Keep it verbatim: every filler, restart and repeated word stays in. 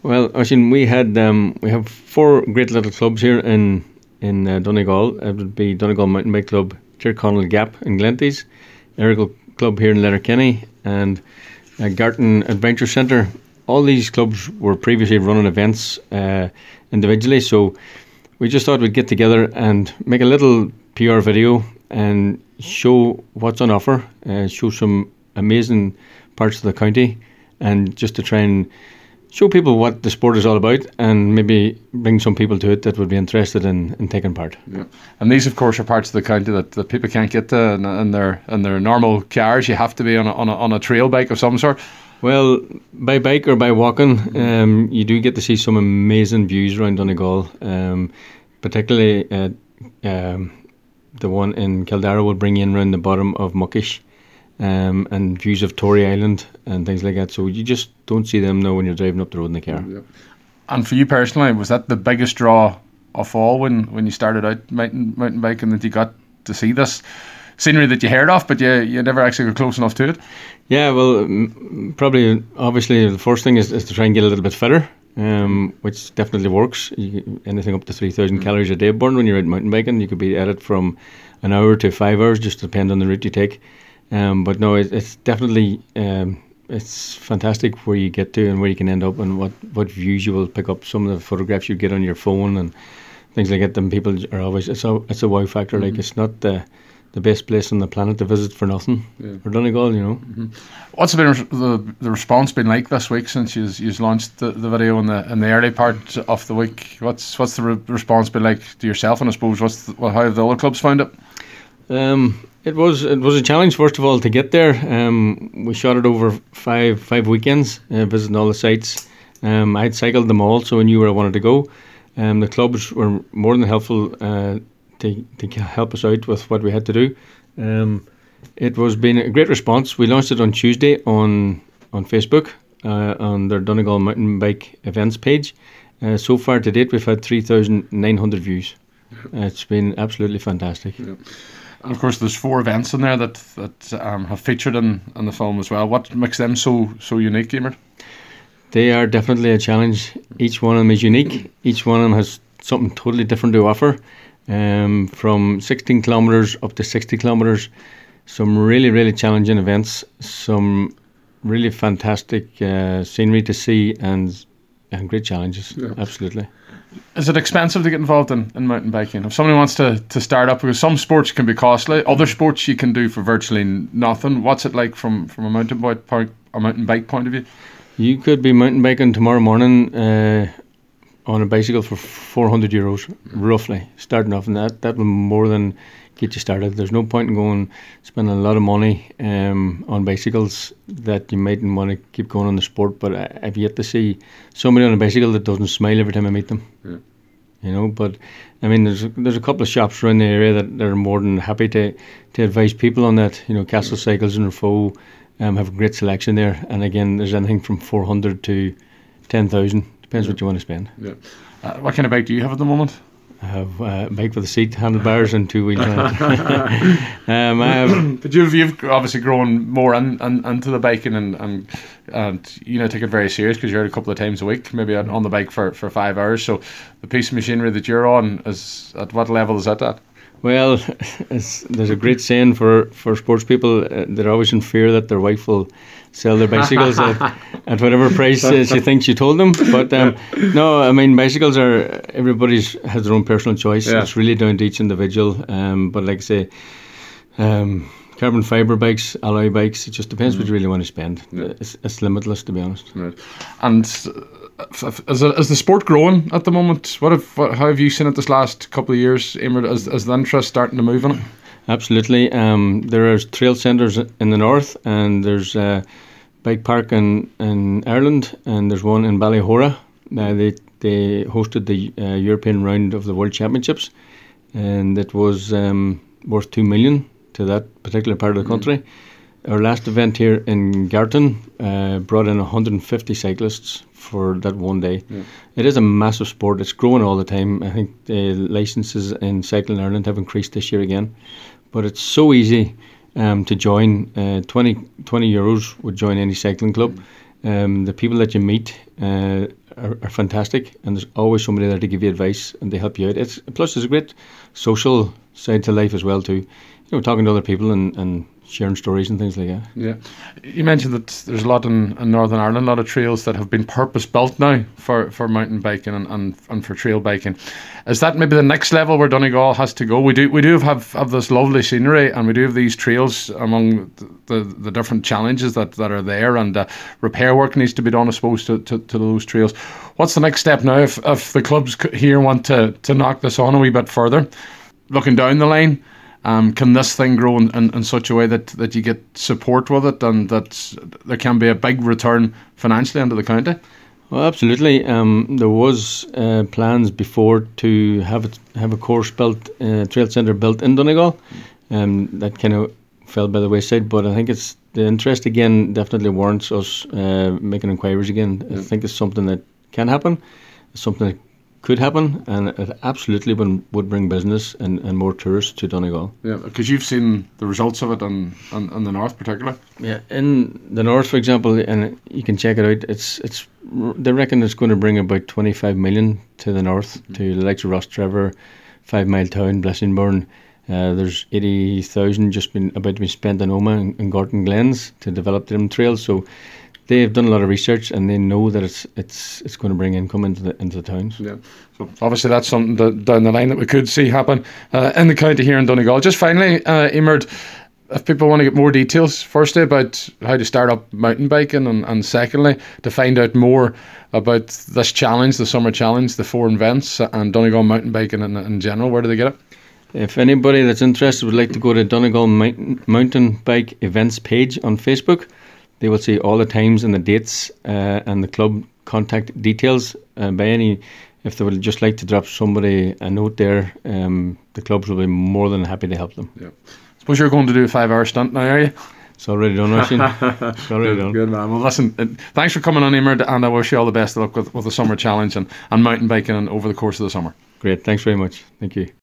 Well, Oisin, we had um, we have four great little clubs here in in uh, Donegal. It would be Donegal Mountain Bike Club, Tyrconnell Gap in Glenties, Errigal Club here in Letterkenny, and uh, Garton Adventure Centre. All these clubs were previously running events uh, individually, so we just thought we'd get together and make a little P R video and show what's on offer, uh, show some amazing parts of the county, and just to try and show people what the sport is all about, and maybe bring some people to it that would be interested in, in taking part. Yeah. And these, of course, are parts of the county that, that people can't get to in, in their in their normal cars. You have to be on a, on a, on a trail bike of some sort. Well, by bike or by walking, um, you do get to see some amazing views around Donegal, um, particularly uh, um, the one in Kildare will bring you in around the bottom of Muckish, um, and views of Tory Island and things like that. So you just don't see them now when you're driving up the road in the car. Yeah. And for you personally, was that the biggest draw of all when, when you started out mountain, mountain biking, that you got to see this scenery that you heard of, but you, you never actually got close enough to it? Yeah, well, m- probably, obviously, the first thing is, is to try and get a little bit fitter, um, which definitely works. You, anything up to three thousand mm. calories a day burned when you're out mountain biking. You could be at it from an hour to five hours, just depend on the route you take. Um, but no, it, it's definitely, um, it's fantastic where you get to and where you can end up, and what, what views you will pick up. Some of the photographs you get on your phone and things like that, then people are always, it's a, it's a wow factor. Mm-hmm. Like, it's not the... the best place on the planet to visit for nothing. Yeah. Or Donegal, you know. Mm-hmm. What's been the the response been like this week since you've you've launched the, the video in the in the early part of the week? What's what's the re- response been like to yourself, and I suppose what's the, well, how have the other clubs found it? Um, it was it was a challenge, first of all, to get there. Um, we shot it over five five weekends, uh, visiting all the sites. Um, I'd cycled them all, so I knew where I wanted to go. Um, the clubs were more than helpful uh, to to help us out with what we had to do. Um, it was been a great response. We launched it on Tuesday on on Facebook, uh, on their Donegal Mountain Bike Events page. Uh, so far to date, we've had three thousand nine hundred views. Uh, it's been absolutely fantastic. Yeah. And of course, there's four events in there that that um, have featured in, in the film as well. What makes them so so unique, Emer? They are definitely a challenge. Each one of them is unique. Each one of them has something totally different to offer. Um, from sixteen kilometres up to sixty kilometres, some really, really challenging events, some really fantastic uh, scenery to see, and and great challenges. Yeah. Absolutely. Is it expensive to get involved in, in mountain biking? If somebody wants to, to start up, because some sports can be costly, other sports you can do for virtually nothing. What's it like from, from a mountain bike point, a mountain bike point of view? You could be mountain biking tomorrow morning uh, on a bicycle for four hundred euros, roughly, starting off, and that, that will more than get you started. There's no point in going spending a lot of money um, on bicycles that you mightn't want to keep going on the sport, but I, I've yet to see somebody on a bicycle that doesn't smile every time I meet them. Yeah. You know, but I mean, there's there's a couple of shops around the area that are more than happy to, to advise people on that. You know, Castle Cycles and Rufo um, have a great selection there, and again, there's anything from four hundred to ten thousand. Depends yeah. what you want to spend. Yeah. Uh, what kind of bike do you have at the moment? I have uh, a bike with a seat, handlebars, and two wheels on it. um, I have, but you've you've obviously grown more in, in, into the biking, and, and and you know take it very serious, because you're out a couple of times a week, maybe on, on the bike for, for five hours. So the piece of machinery that you're on is at what level is that at? Well, it's, there's a great saying for, for sports people. Uh, they're always in fear that their wife will sell their bicycles at, at whatever price uh, she thinks you told them. But um, no, I mean, bicycles are, everybody's has their own personal choice. Yeah. It's really down to each individual. Um, but like I say, um, carbon fibre bikes, alloy bikes, it just depends mm. what you really want to spend. Yeah. It's, it's limitless, to be honest. Right. And is, it, is the sport growing at the moment? What have, what, how have you seen it this last couple of years, Emer? Is, is the interest starting to move in it? Absolutely. Um, there are trail centres in the north, and there's a bike park in, in Ireland, and there's one in Ballyhora. Uh, they they hosted the uh, European round of the World Championships, and it was um, worth two million to that particular part of the country. Mm. Our last event here in Garton uh, brought in one hundred fifty cyclists for that one day. Yeah. It is a massive sport. It's growing all the time. I think the licences in Cycling Ireland have increased this year again. But it's so easy um, to join. Uh, twenty, twenty euros would join any cycling club. Mm. Um, the people that you meet uh, are, are are fantastic, and there's always somebody there to give you advice and to help you out. It's plus there's a great social side to life as well too. You know, talking to other people and, and sharing stories and things like that. Yeah, you mentioned that there's a lot in, in Northern Ireland, a lot of trails that have been purpose built now for, for mountain biking and, and and for trail biking. Is that maybe the next level where Donegal has to go? We do we do have, have this lovely scenery, and we do have these trails among the, the, the different challenges that, that are there, and uh, repair work needs to be done, I suppose, to, to, to those trails. What's the next step now if, if the clubs here want to, to knock this on a wee bit further? Looking down the line, Um, can this thing grow in, in, in such a way that, that you get support with it, and that there can be a big return financially into the county? Well, absolutely. Um, there was uh, plans before to have it, have a course built, uh, trail centre built in Donegal. Um, that kind of fell by the wayside, but I think it's the interest again definitely warrants us uh, making inquiries again. Yeah. I think it's something that can happen. It's something that could happen, and it absolutely would, would bring business and, and more tourists to Donegal. Yeah, because you've seen the results of it in, in, in the north particularly. Yeah, in the north, for example, and you can check it out, it's it's they reckon it's going to bring about twenty-five million to the north, mm-hmm. to the likes of Rostrevor, Five Mile Town, Blessingbourne. Uh, there's eighty thousand just been about to be spent in Omagh and, and Gorton Glens to develop them trails, so they've done a lot of research, and they know that it's it's it's going to bring income into the into the towns. Yeah, so obviously that's something that down the line that we could see happen uh, in the county here in Donegal. Just finally, uh, Emer, if people want to get more details, firstly about how to start up mountain biking, and, and secondly to find out more about this challenge, the summer challenge, the four events, and Donegal mountain biking in, in general, where do they get it? If anybody that's interested would like to go to Donegal Mountain, Mountain Bike Events page on Facebook, they will see all the times and the dates uh, and the club contact details. Uh, by any, if they would just like to drop somebody a note there, um, the clubs will be more than happy to help them. Yeah. Suppose you're going to do a five-hour stunt now, are you? It's already done, Oisin. It's already good, done. Good man. Well, listen, uh, thanks for coming on, Emer, and I wish you all the best of luck with, with the summer challenge and, and mountain biking and over the course of the summer. Great. Thanks very much. Thank you.